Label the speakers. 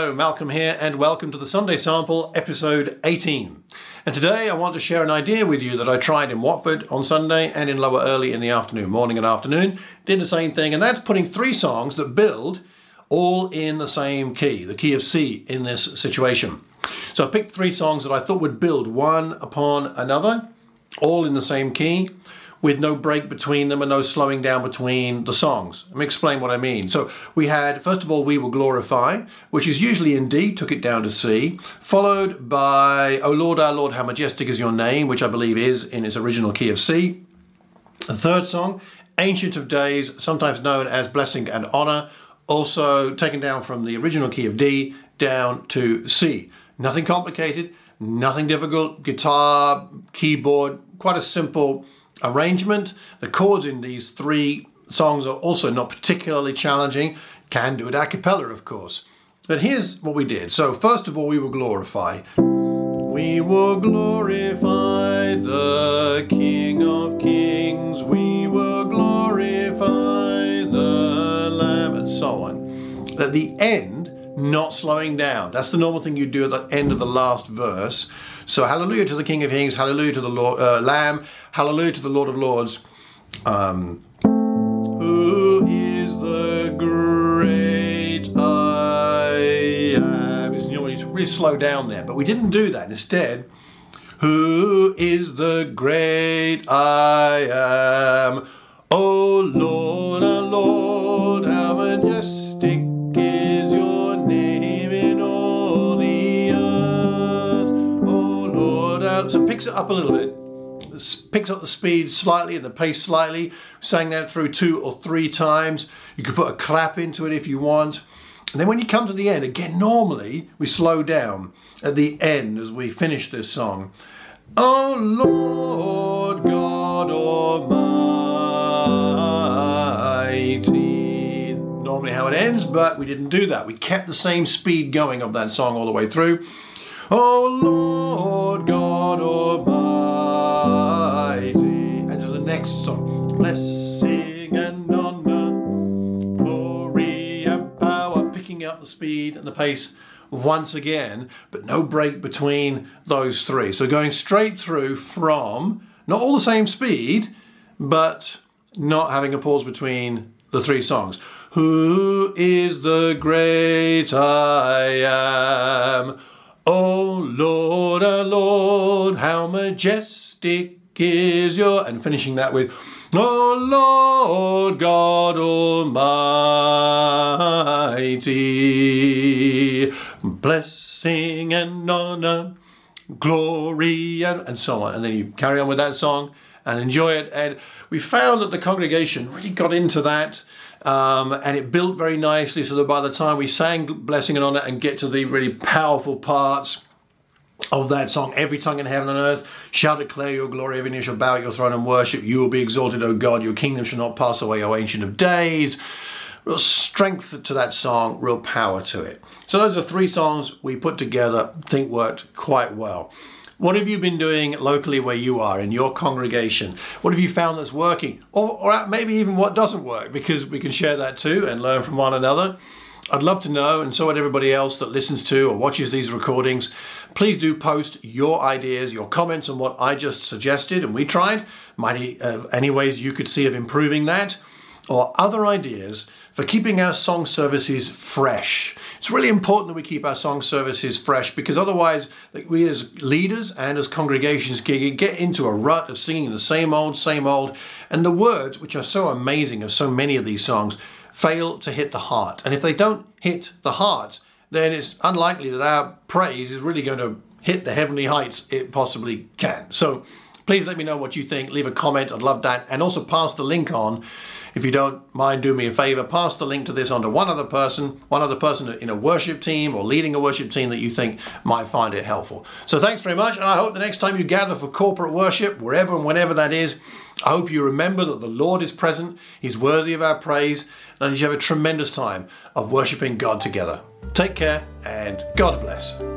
Speaker 1: Hello, Malcolm here, and welcome to the Sunday Sample, episode 18. And today I want to share an idea with you that I tried in Watford on Sunday and in Lower Early in the afternoon, morning and afternoon. Did the same thing, and that's putting three songs that build all in the same key, the key of C in this situation. So I picked three songs that I thought would build one upon another, all in the same key, with no break between them and no slowing down between the songs. Let me explain what I mean. So we had, first of all, We Will Glorify, which is usually in D, took it down to C, followed by O Lord, our Lord, how majestic is your name, which I believe is in its original key of C. The third song, Ancient of Days, sometimes known as Blessing and Honor, also taken down from the original key of D down to C. Nothing complicated, nothing difficult, guitar, keyboard, quite a simple arrangement. The chords in these three songs are also not particularly challenging. Can do it a cappella, of course. But here's what we did. So first of all, We Will Glorify. We will glorify the King of Kings. We will glorify the Lamb, and so on. At the end, not slowing down. That's the normal thing you do at the end of the last verse. So hallelujah to the King of Kings, hallelujah to the Lord, Lamb, hallelujah to the Lord of Lords. Who is the great I am? It's normally really slow down there, but we didn't do that. Instead, who is the great I am? Oh Lord, our Lord, how majestic is your name in all the earth. Oh Lord, so it picks it up a little bit. Picks up the speed slightly and the pace slightly. Sang that through 2 or 3 times. You could put a clap into it if you want. And then when you come to the end, again, normally we slow down at the end as we finish this song. Oh Lord God Almighty. Normally how it ends, but we didn't do that. We kept the same speed going of that song all the way through. Oh Lord God Almighty. And to the next song. Blessing and honor, glory and power. Picking up the speed and the pace once again, but no break between those three. So going straight through from, not all the same speed, but not having a pause between the three songs. Who is the great I am? Oh Lord, our Lord, how majestic is your... And finishing that with, oh Lord God Almighty, blessing and honor, glory and so on. And then you carry on with that song and enjoy it. And we found that the congregation really got into that. And it built very nicely so that by the time we sang Blessing and Honor and get to the really powerful parts of that song, every tongue in heaven and earth shall declare your glory, every knee shall bow at your throne and worship. You will be exalted, O God, your kingdom shall not pass away, O Ancient of Days. Real strength to that song, real power to it. So those are three songs we put together, think worked quite well. What have you been doing locally where you are, in your congregation? What have you found that's working? Or maybe even what doesn't work, because we can share that too and learn from one another. I'd love to know, and so would everybody else that listens to or watches these recordings. Please do post your ideas, your comments on what I just suggested and we tried. Any ways you could see of improving that, or other ideas for keeping our song services fresh. It's really important that we keep our song services fresh, because otherwise we as leaders and as congregations get into a rut of singing the same old, and the words, which are so amazing of so many of these songs, fail to hit the heart. And if they don't hit the heart, then it's unlikely that our praise is really going to hit the heavenly heights it possibly can. So please let me know what you think. Leave a comment. I'd love that. And also pass the link on. If you don't mind, do me a favor, pass the link to this on to one other person in a worship team or leading a worship team that you think might find it helpful. So thanks very much, and I hope the next time you gather for corporate worship, wherever and whenever that is, I hope you remember that the Lord is present, He's worthy of our praise, and you have a tremendous time of worshiping God together. Take care, and God bless.